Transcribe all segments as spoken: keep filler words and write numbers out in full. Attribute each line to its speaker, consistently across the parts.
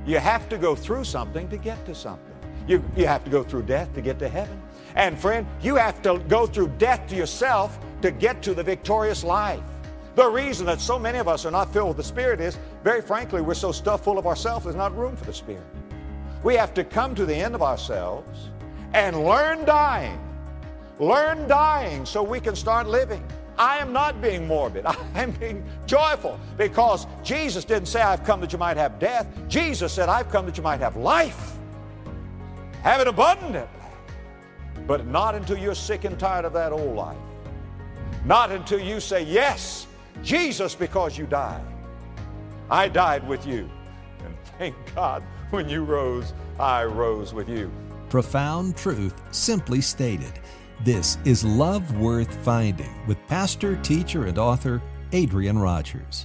Speaker 1: You have to go through something to get to something. You, you have to go through death to get to heaven. And friend, you have to go through death to yourself to get to the victorious life. The reason that so many of us are not filled with the Spirit is, very frankly, we're so stuffed full of ourselves, there's not room for the Spirit. We have to come to the end of ourselves and learn dying. Learn dying so we can start living. I am not being morbid. I am being joyful, because Jesus didn't say, I've come that you might have death. Jesus said, I've come that you might have life. Have it abundantly. But not until you're sick and tired of that old life. Not until you say, yes, Jesus, because you died. I died with you. And thank God, when you rose, I rose with you.
Speaker 2: Profound truth simply stated. This is Love Worth Finding with pastor, teacher, and author Adrian Rogers.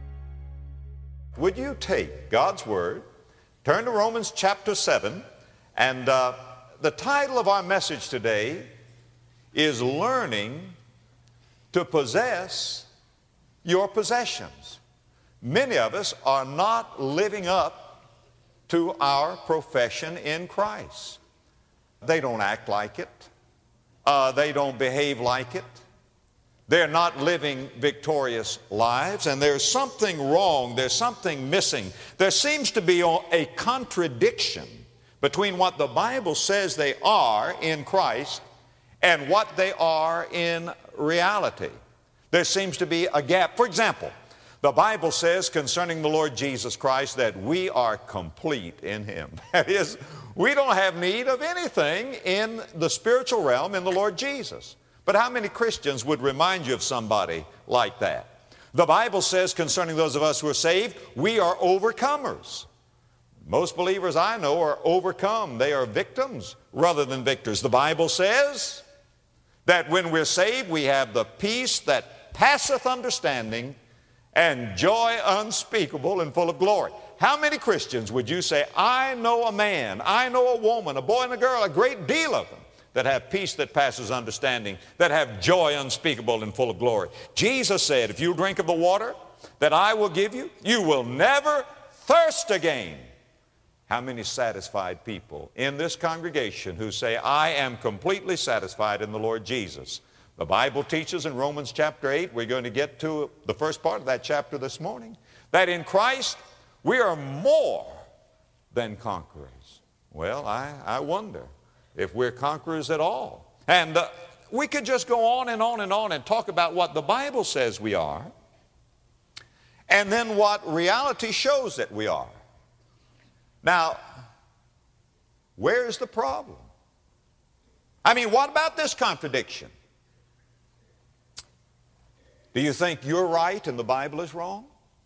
Speaker 1: Would you take God's Word, turn to Romans chapter seven, and uh, the title of our message today is Learning to Possess Your Possessions. Many of us are not living up to our profession in Christ. They don't act like it. Uh, they don't behave like it. They're not living victorious lives, and there's something wrong. There's something missing. There seems to be a contradiction between what the Bible says they are in Christ and what they are in reality. There seems to be a gap. For example, the Bible says concerning the Lord Jesus Christ that we are complete in Him. That is, we don't have need of anything in the spiritual realm in the Lord Jesus. But how many Christians would remind you of somebody like that? The Bible says concerning those of us who are saved, we are overcomers. Most believers I know are overcome. They are victims rather than victors. The Bible says that when we're saved, we have the peace that passeth understanding and joy unspeakable and full of glory. How many Christians would you say, I know a man, I know a woman, a boy and a girl, a great deal of them, that have peace that passes understanding, that have joy unspeakable and full of glory? Jesus said, if you drink of the water that I will give you, you will never thirst again. How many satisfied people in this congregation who say, I am completely satisfied in the Lord Jesus? The Bible teaches in Romans chapter eight, we're going to get to the first part of that chapter this morning, that in Christ we are more than conquerors. Well, I, I wonder if we're conquerors at all. And uh, we could just go on and on and on and talk about what the Bible says we are, and then what reality shows that we are. Now, where's the problem? I mean, what about this contradiction? Do you think you're right and the Bible is wrong?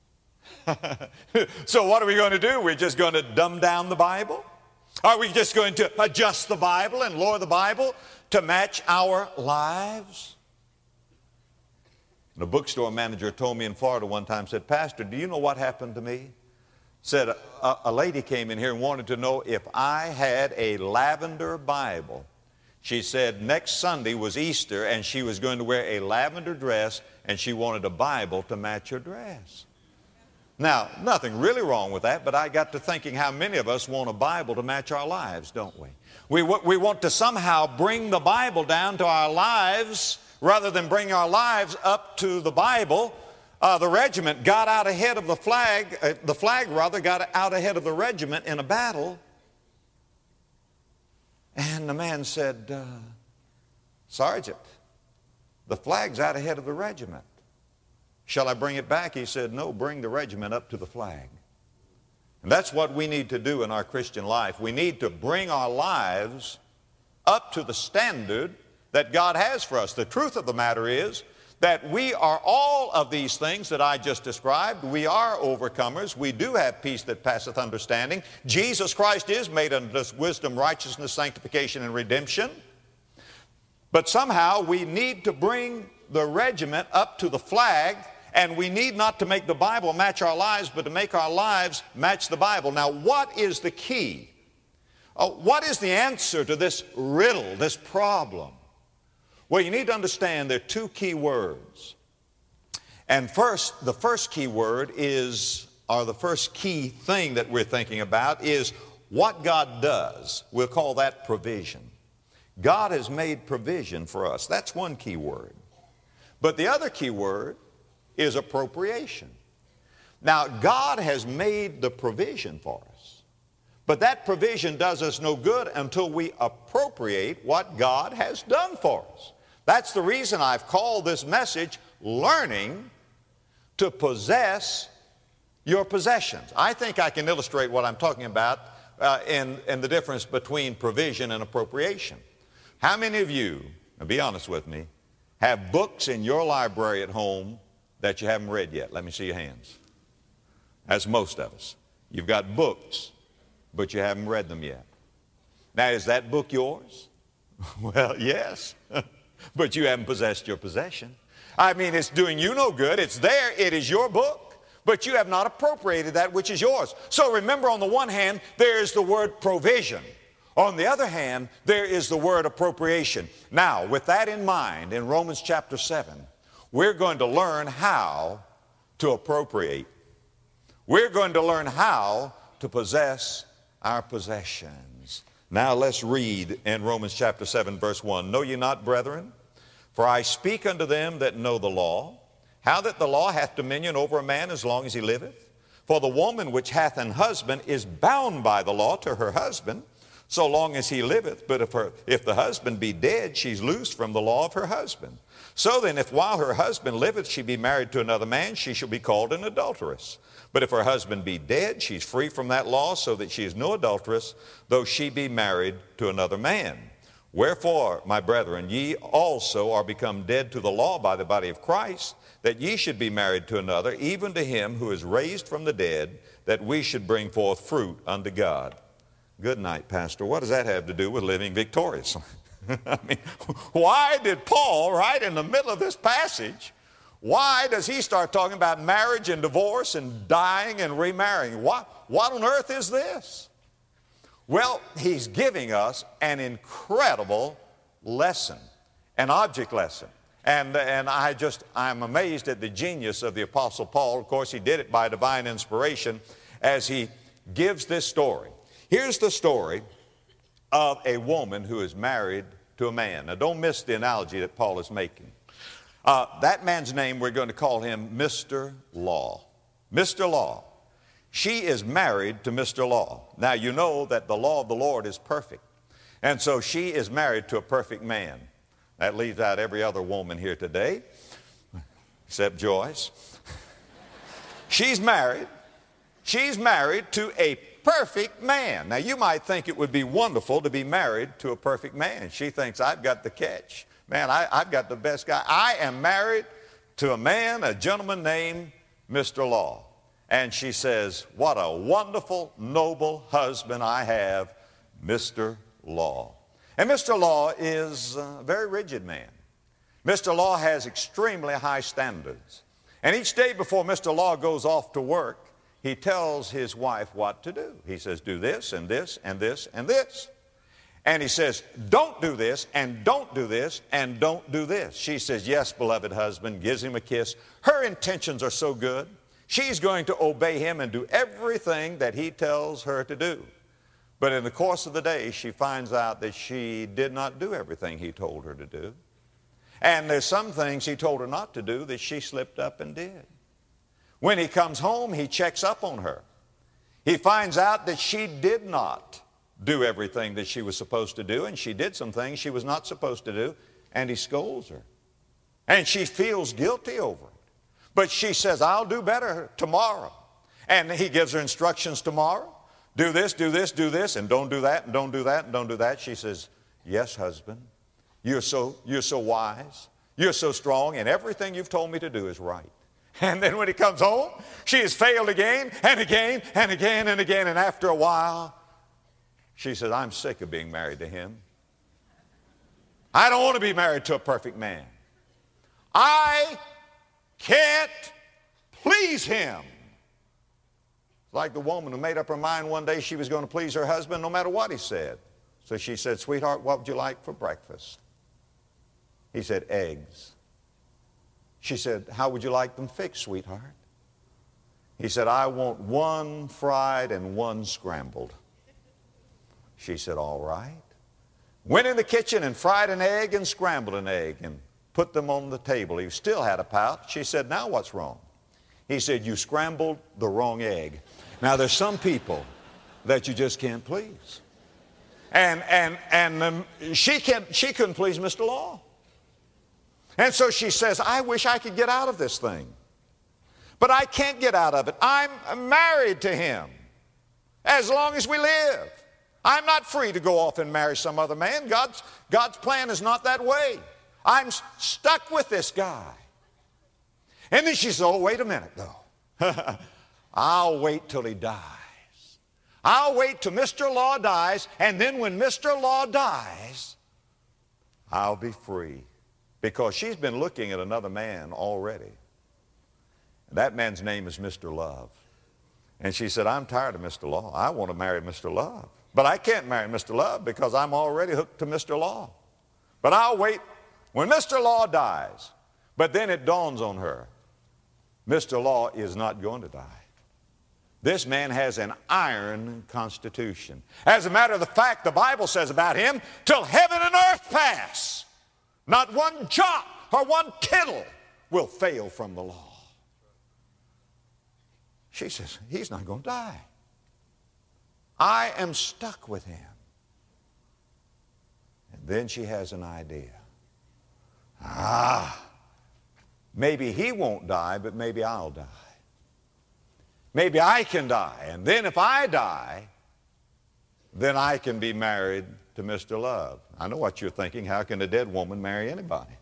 Speaker 1: So what are we going to do? We're just going to dumb down the Bible? Are we just going to adjust the Bible and lower the Bible to match our lives? And a bookstore manager told me in Florida one time, said, Pastor, do you know what happened to me? Said, a, a lady came in here and wanted to know if I had a lavender Bible. She said next Sunday was Easter and she was going to wear a lavender dress and she wanted a Bible to match her dress. Now, nothing really wrong with that, but I got to thinking how many of us want a Bible to match our lives, don't we? We, we want to somehow bring the Bible down to our lives rather than bring our lives up to the Bible. Uh, the regiment got out ahead of the flag, uh, the flag rather got out ahead of the regiment in a battle. And the man said, uh, Sergeant, the flag's out ahead of the regiment. Shall I bring it back? He said, no, bring the regiment up to the flag. And that's what we need to do in our Christian life. We need to bring our lives up to the standard that God has for us. The truth of the matter is that we are all of these things that I just described. We are overcomers. We do have peace that passeth understanding. Jesus Christ is made unto us wisdom, righteousness, sanctification, and redemption. But somehow we need to bring the regiment up to the flag, and we need not to make the Bible match our lives, but to make our lives match the Bible. Now, what is the key? Uh, what is the answer to this riddle, this problem? Well, you need to understand there are two key words. And first, the first key word is or the first key thing that we're thinking about is what God does. We'll call that provision. God has made provision for us. That's one key word. But the other key word is appropriation. Now, God has made the provision for us. But that provision does us no good until we appropriate what God has done for us. That's the reason I've called this message, Learning to Possess Your Possessions. I think I can illustrate what I'm talking about uh, in, in the difference between provision and appropriation. How many of you, now be honest with me, have books in your library at home that you haven't read yet? Let me see your hands. That's most of us. You've got books, but you haven't read them yet. Now, is that book yours? Well, yes, but you haven't possessed your possession. I mean, it's doing you no good. It's there. It is your book, but you have not appropriated that which is yours. So remember, on the one hand, there is the word provision. On the other hand, there is the word appropriation. Now, with that in mind, in Romans chapter seven, we're going to learn how to appropriate. We're going to learn how to possess our possessions. Now let's read in Romans chapter seven, verse one. Know ye not, brethren, for I speak unto them that know the law, how that the law hath dominion over a man as long as he liveth. For the woman which hath an husband is bound by the law to her husband, so long as he liveth. But if, her, if the husband be dead, she's loosed from the law of her husband. So then, if while her husband liveth she be married to another man, she shall be called an adulteress. But if her husband be dead, she's free from that law, so that she is no adulteress, though she be married to another man. Wherefore, my brethren, ye also are become dead to the law by the body of Christ, that ye should be married to another, even to him who is raised from the dead, that we should bring forth fruit unto God. Good night, Pastor. What does that have to do with living victorious? I mean, why did Paul, right in the middle of this passage, why does he start talking about marriage and divorce and dying and remarrying? What, what on earth is this? Well, he's giving us an incredible lesson, an object lesson. And, and I just, I'm amazed at the genius of the Apostle Paul. Of course, he did it by divine inspiration as he gives this story. Here's the story of a woman who is married to a man. Now, don't miss the analogy that Paul is making. Uh, that man's name, we're going to call him Mister Law. Mister Law. She is married to Mister Law. Now, you know that the law of the Lord is perfect. And so she is married to a perfect man. That leaves out every other woman here today, except Joyce. She's married. She's married to a perfect man. Now, you might think it would be wonderful to be married to a perfect man. She thinks, I've got the catch. Man, I, I've got the best guy. I am married to a man, a gentleman named Mister Law. And she says, what a wonderful, noble husband I have, Mister Law. And Mister Law is a very rigid man. Mister Law has extremely high standards. And each day before Mister Law goes off to work, he tells his wife what to do. He says, do this and this and this and this. And he says, don't do this and don't do this and don't do this. She says, yes, beloved husband, gives him a kiss. Her intentions are so good. She's going to obey him and do everything that he tells her to do. But in the course of the day, she finds out that she did not do everything he told her to do. And there's some things he told her not to do that she slipped up and did. When he comes home, he checks up on her. He finds out that she did not do everything that she was supposed to do, and she did some things she was not supposed to do, and he scolds her. And she feels guilty over it. But she says, I'll do better tomorrow. And he gives her instructions tomorrow. Do this, do this, do this, and don't do that, and don't do that, and don't do that. She says, yes, husband, you're so, you're so wise, you're so strong, and everything you've told me to do is right. And then when he comes home, she has failed again and again and again and again. And after a while, she says, I'm sick of being married to him. I don't want to be married to a perfect man. I can't please him. It's like the woman who made up her mind one day she was going to please her husband no matter what he said. So she said, sweetheart, what would you like for breakfast? He said, eggs. She said, how would you like them fixed, sweetheart? He said, I want one fried and one scrambled. She said, all right. Went in the kitchen and fried an egg and scrambled an egg and put them on the table. He still had a pout. She said, now what's wrong? He said, you scrambled the wrong egg. Now there's some people that you just can't please. And, and, and um, she, can't, she couldn't please Mister Law. And so she says, I wish I could get out of this thing. But I can't get out of it. I'm married to him as long as we live. I'm not free to go off and marry some other man. God's, God's plan is not that way. I'm s- stuck with this guy. And then she says, oh, wait a minute, though. I'll wait till he dies. I'll wait till Mister Law dies, and then when Mister Law dies, I'll be free. Because she's been looking at another man already. That man's name is Mister Love. And she said, I'm tired of Mister Law. I want to marry Mister Love. But I can't marry Mister Love because I'm already hooked to Mister Law. But I'll wait when Mister Law dies. But then it dawns on her, Mister Law is not going to die. This man has an iron constitution. As a matter of the fact, the Bible says about him, till heaven and earth pass, not one jot or one tittle will fail from the law. She says, he's not going to die. I am stuck with him. And then she has an idea. Ah, maybe he won't die, but maybe I'll die. Maybe I can die. And then if I die, then I can be married to Mister Love. I know what you're thinking. How can a dead woman marry anybody?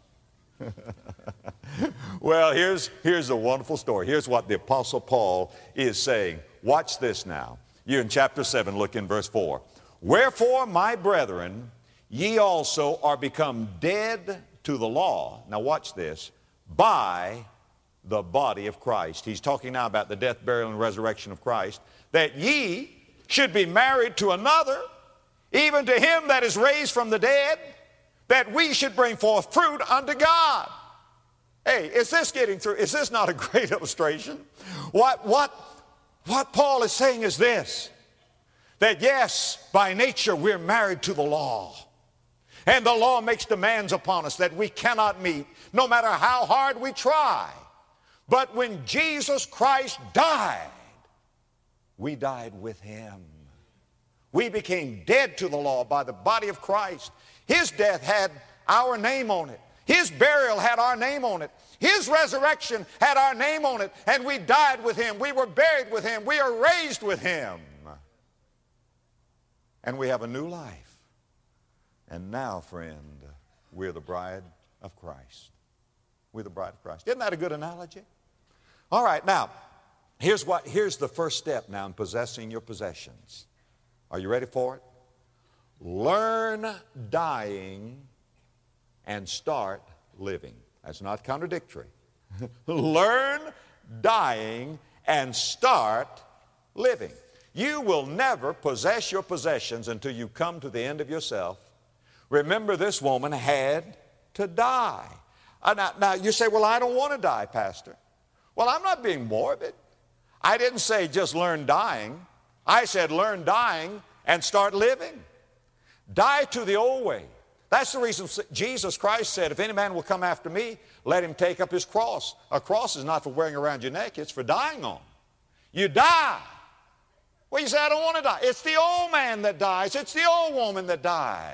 Speaker 1: Well, here's, here's a wonderful story. Here's what the Apostle Paul is saying. Watch this now. You're in chapter seven, look in verse four. Wherefore, my brethren, ye also are become dead to the law. Now watch this. By the body of Christ. He's talking now about the death, burial, and resurrection of Christ. That ye should be married to another, even to him that is raised from the dead, that we should bring forth fruit unto God. Hey, is this getting through? Is this not a great illustration? What, what, what Paul is saying is this, that yes, by nature we're married to the law. And the law makes demands upon us that we cannot meet, no matter how hard we try. But when Jesus Christ died, we died with him. We became dead to the law by the body of Christ. His death had our name on it. His burial had our name on it. His resurrection had our name on it. And we died with him. We were buried with him. We are raised with him. And we have a new life. And now, friend, we're the bride of Christ. We're the bride of Christ. Isn't that a good analogy? All right, now, here's what, here's the first step now in possessing your possessions. Are you ready for it? Learn dying and start living. That's not contradictory. Learn dying and start living. You will never possess your possessions until you come to the end of yourself. Remember, this woman had to die. Uh, now, now, you say, well, I don't want to die, Pastor. Well, I'm not being morbid. I didn't say just learn dying. I said learn dying and start living. Die to the old way. That's the reason Jesus Christ said, if any man will come after me, let him take up his cross. A cross is not for wearing around your neck, it's for dying on. You die. Well, you say, I don't want to die. It's the old man that dies. It's the old woman that dies.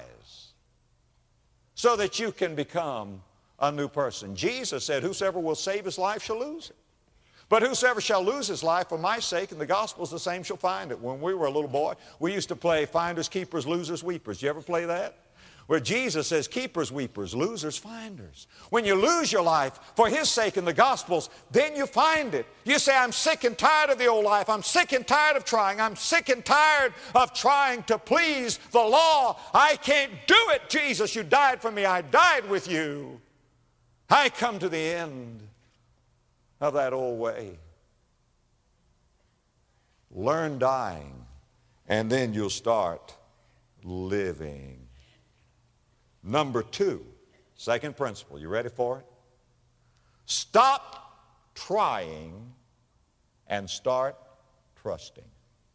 Speaker 1: So that you can become a new person. Jesus said, whosoever will save his life shall lose it. But whosoever shall lose his life for my sake, and the gospel's the same, shall find it. When we were a little boy, we used to play finders, keepers, losers, weepers. You ever play that? Where Jesus says, keepers, weepers, losers, finders. When you lose your life for his sake in the gospels, then you find it. You say, I'm sick and tired of the old life. I'm sick and tired of trying. I'm sick and tired of trying to please the law. I can't do it, Jesus. You died for me. I died with you. I come to the end of that old way. Learn dying, and then you'll start living. Number two, second principle. You ready for it? Stop trying and start trusting.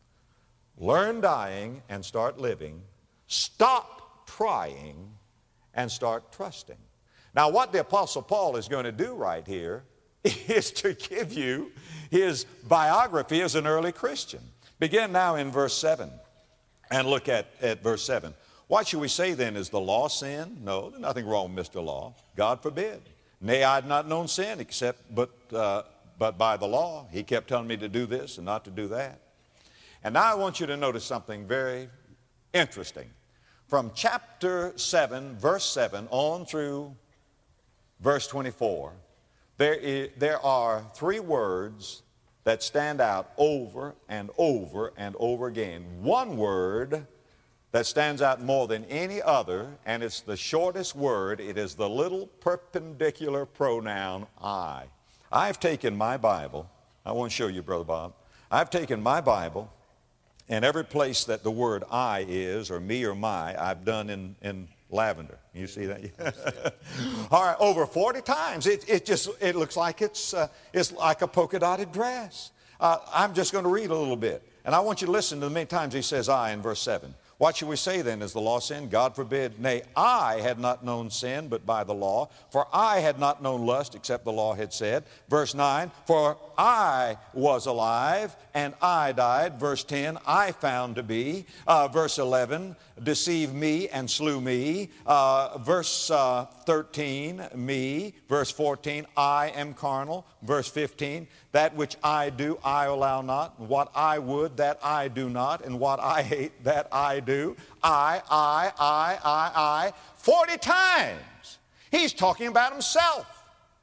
Speaker 1: Learn dying and start living. Stop trying and start trusting. Now, what the Apostle Paul is going to do right here is to give you his biography as an early Christian. Begin now in verse seven and look at, at verse seven. What should we say then? Is the law sin? No, there's nothing wrong with Mister Law. God forbid. Nay, I had not known sin except but, uh, but by the law. He kept telling me to do this and not to do that. And now I want you to notice something very interesting. From chapter seven, verse seven, on through verse twenty-four, there, is, there are three words that stand out over and over and over again. One word that stands out more than any other, and it's the shortest word. It is the little perpendicular pronoun I. I've taken my Bible. I want to show you, Brother Bob. I've taken my Bible, and every place that the word I is, or me or my, I've done in, in lavender. You see that? All right, over forty times. It, it just, it looks like it's, uh, it's like a polka dotted dress. Uh, I'm just going to read a little bit. And I want you to listen to the many times he says I in verse seven. What shall we say then? Is the law sin? God forbid. Nay, I had not known sin but by the law, for I had not known lust except the law had said. Verse nine, for I was alive and I died. Verse ten, I found to be. Uh, verse eleven, deceive me and slew me. Uh, verse uh, thirteen, me. Verse fourteen, I am carnal. Verse fifteen, that which I do I allow not. What I would, that I do not. And what I hate, that I do. Do. I, I, I, I, I, forty times. He's talking about himself.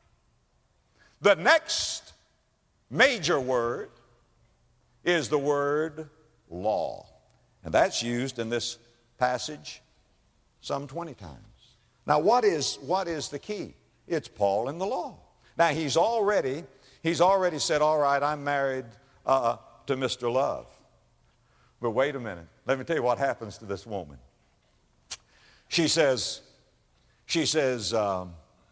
Speaker 1: The next major word is the word law. And that's used in this passage some twenty times. Now, what is, what is the key? It's Paul and the law. Now, he's already, he's already said, all right, I'm married uh, to Mister Love. But wait a minute. Let me tell you what happens to this woman. She says, she says, um,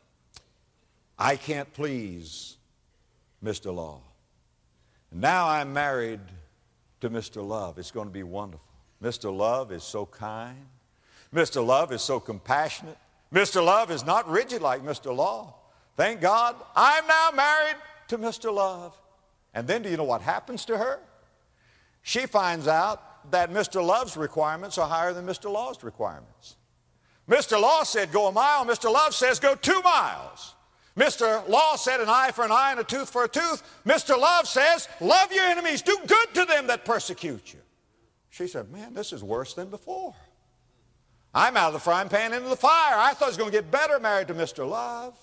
Speaker 1: I can't please Mister Law. Now I'm married to Mister Love. It's going to be wonderful. Mister Love is so kind. Mister Love is so compassionate. Mister Love is not rigid like Mister Law. Thank God, I'm now married to Mister Love. And then do you know what happens to her? She finds out that Mister Love's requirements are higher than Mister Law's requirements. Mister Law said go a mile. Mister Love says go two miles. Mister Law said an eye for an eye and a tooth for a tooth. Mister Love says love your enemies. Do good to them that persecute you. She said, man, this is worse than before. I'm out of the frying pan into the fire. I thought I was going to get better married to Mister Love.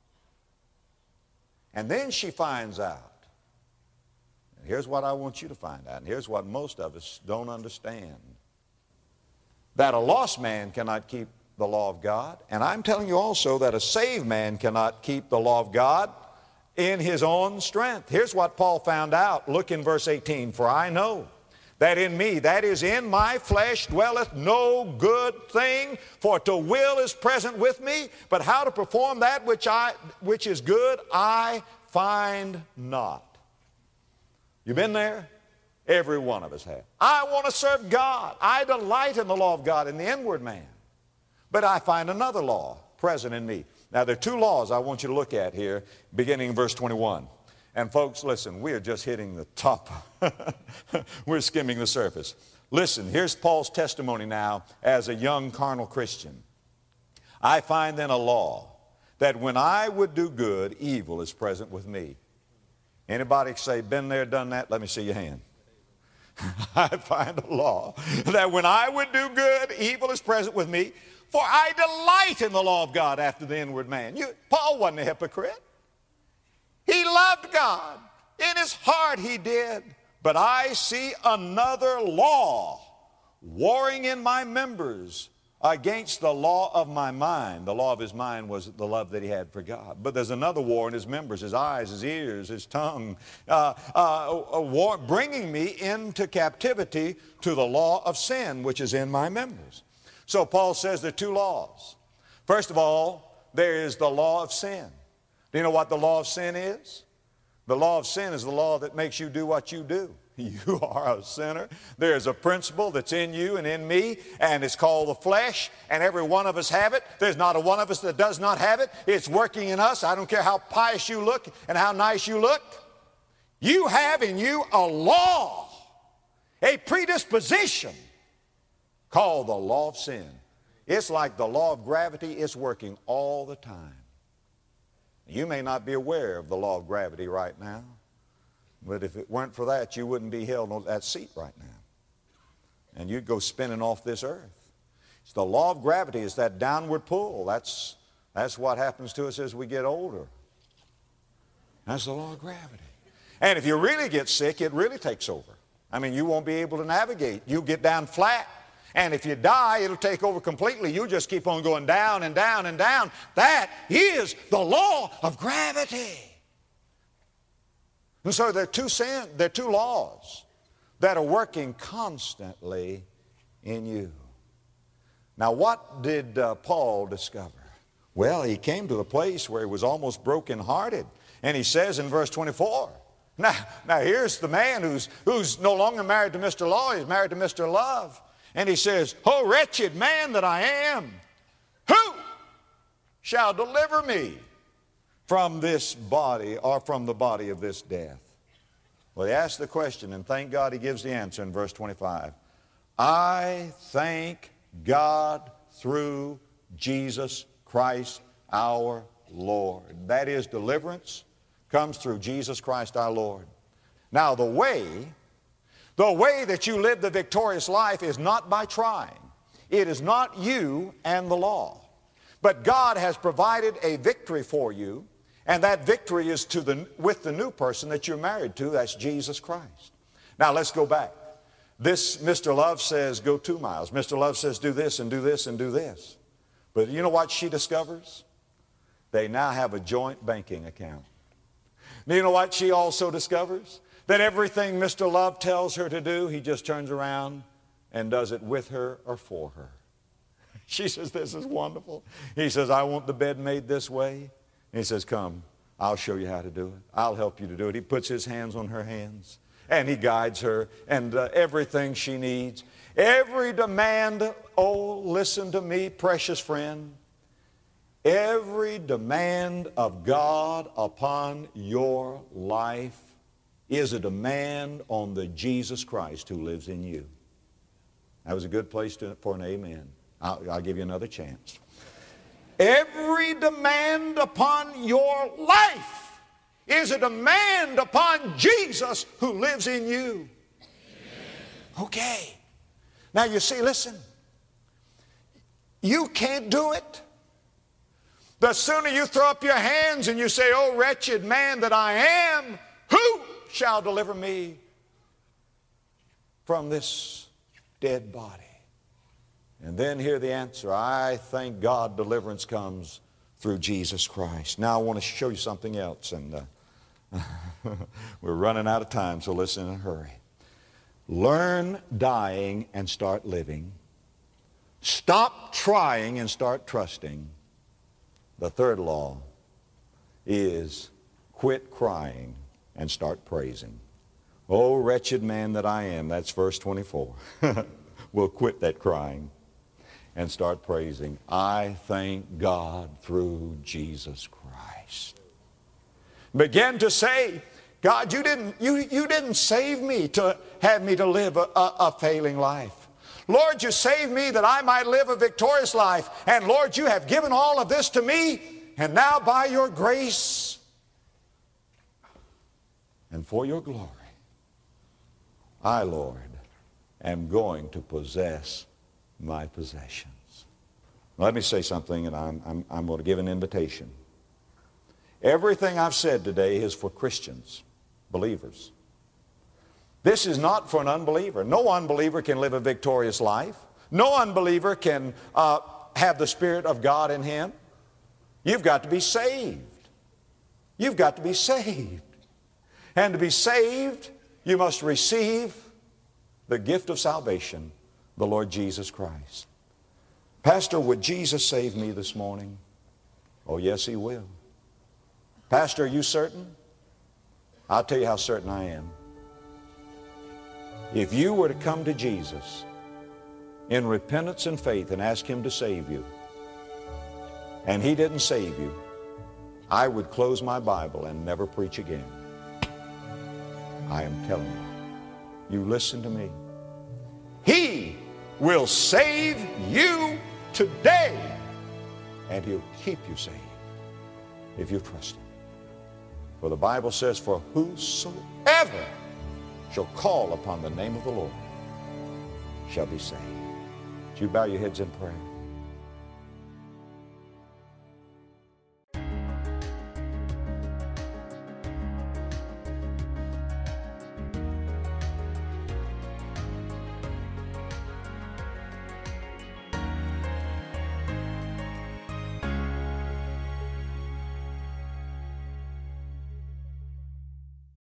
Speaker 1: And then she finds out. Here's what I want you to find out, and here's what most of us don't understand. That a lost man cannot keep the law of God, and I'm telling you also that a saved man cannot keep the law of God in his own strength. Here's what Paul found out. Look in verse eighteen. For I know that in me, that is in my flesh, dwelleth no good thing, for to will is present with me, but how to perform that which, I, which is good I find not. You been there? Every one of us have. I want to serve God. I delight in the law of God in the inward man. But I find another law present in me. Now, there are two laws I want you to look at here, beginning in verse twenty-one. And folks, listen, we are just hitting the top. We're skimming the surface. Listen, here's Paul's testimony now as a young carnal Christian. I find then a law that when I would do good, evil is present with me. Anybody say, been there, done that? Let me see your hand. I find a law that when I would do good, evil is present with me, for I delight in the law of God after the inward man. You, Paul wasn't a hypocrite. He loved God. In his heart he did. But I see another law warring in my members against the law of my mind. The law of his mind was the love that he had for God. But there's another war in his members, his eyes, his ears, his tongue, uh, uh, a war bringing me into captivity to the law of sin, which is in my members. So Paul says there are two laws. First of all, there is the law of sin. Do you know what the law of sin is? The law of sin is the law that makes you do what you do. You are a sinner. There's a principle that's in you and in me, and it's called the flesh, and every one of us have it. There's not a one of us that does not have it. It's working in us. I don't care how pious you look and how nice you look. You have in you a law, a predisposition called the law of sin. It's like the law of gravity. It's working all the time. You may not be aware of the law of gravity right now, but if it weren't for that, you wouldn't be held on that seat right now. And you'd go spinning off this earth. It's the law of gravity. Is that downward pull. That's, that's what happens to us as we get older. That's the law of gravity. And if you really get sick, it really takes over. I mean, you won't be able to navigate. You'll get down flat. And if you die, it'll take over completely. You'll just keep on going down and down and down. That is the law of gravity. And so there are two sin, there are two laws that are working constantly in you. Now, what did uh, Paul discover? Well, he came to the place where he was almost brokenhearted. And he says in verse twenty-four, now, now here's the man who's, who's no longer married to Mister Law, he's married to Mister Love. And he says, "Oh, wretched man that I am, who shall deliver me from this body or from the body of this death?" Well, he asks the question, and thank God he gives the answer in verse twenty-five. "I thank God through Jesus Christ our Lord." That is, deliverance comes through Jesus Christ our Lord. Now, the way The way that you live the victorious life is not by trying. It is not you and the law. But God has provided a victory for you, and that victory is to the, with the new person that you're married to. That's Jesus Christ. Now let's go back. This Mister Love says go two miles. Mister Love says do this and do this and do this. But you know what she discovers? They now have a joint banking account. You know what she also discovers? That everything Mister Love tells her to do, he just turns around and does it with her or for her. She says, "This is wonderful." He says, "I want the bed made this way." And he says, "Come, I'll show you how to do it. I'll help you to do it." He puts his hands on her hands, and he guides her, and uh, everything she needs. Every demand, oh, listen to me, precious friend. Every demand of God upon your life is a demand on the Jesus Christ who lives in you. That was a good place to, for an amen. I'll, I'll give you another chance. Every demand upon your life is a demand upon Jesus who lives in you. Okay. Now you see, listen. You can't do it. The sooner you throw up your hands and you say, "Oh, wretched man that I am, who shall deliver me from this dead body?" And then hear the answer. I thank God deliverance comes through Jesus Christ. Now I want to show you something else, and uh, we're running out of time, so listen in a hurry. Learn dying and start living. Stop trying and start trusting. The third law is quit crying and start praising. "Oh, wretched man that I am," that's verse twenty-four. We'll quit that crying and start praising. I thank God through Jesus Christ. Begin to say, "God, you didn't, you, you didn't save me to have me to live a, a, a failing life. Lord, you saved me that I might live a victorious life. And Lord, you have given all of this to me. And now by your grace and for your glory, I, Lord, am going to possess my possessions." Let me say something, and I'm, I'm, I'm going to give an invitation. Everything I've said today is for Christians, believers. This is not for an unbeliever. No unbeliever can live a victorious life. No unbeliever can uh, have the Spirit of God in him. You've got to be saved. You've got to be saved. And to be saved, you must receive the gift of salvation, the Lord Jesus Christ. "Pastor, would Jesus save me this morning?" Oh, yes, He will. "Pastor, are you certain?" I'll tell you how certain I am. If you were to come to Jesus in repentance and faith and ask Him to save you, and He didn't save you, I would close my Bible and never preach again. I am telling you. You listen to me. He will save you today, and He'll keep you saved if you trust Him. For the Bible says, for whosoever shall call upon the name of the Lord shall be saved. Would you bow your heads in prayer?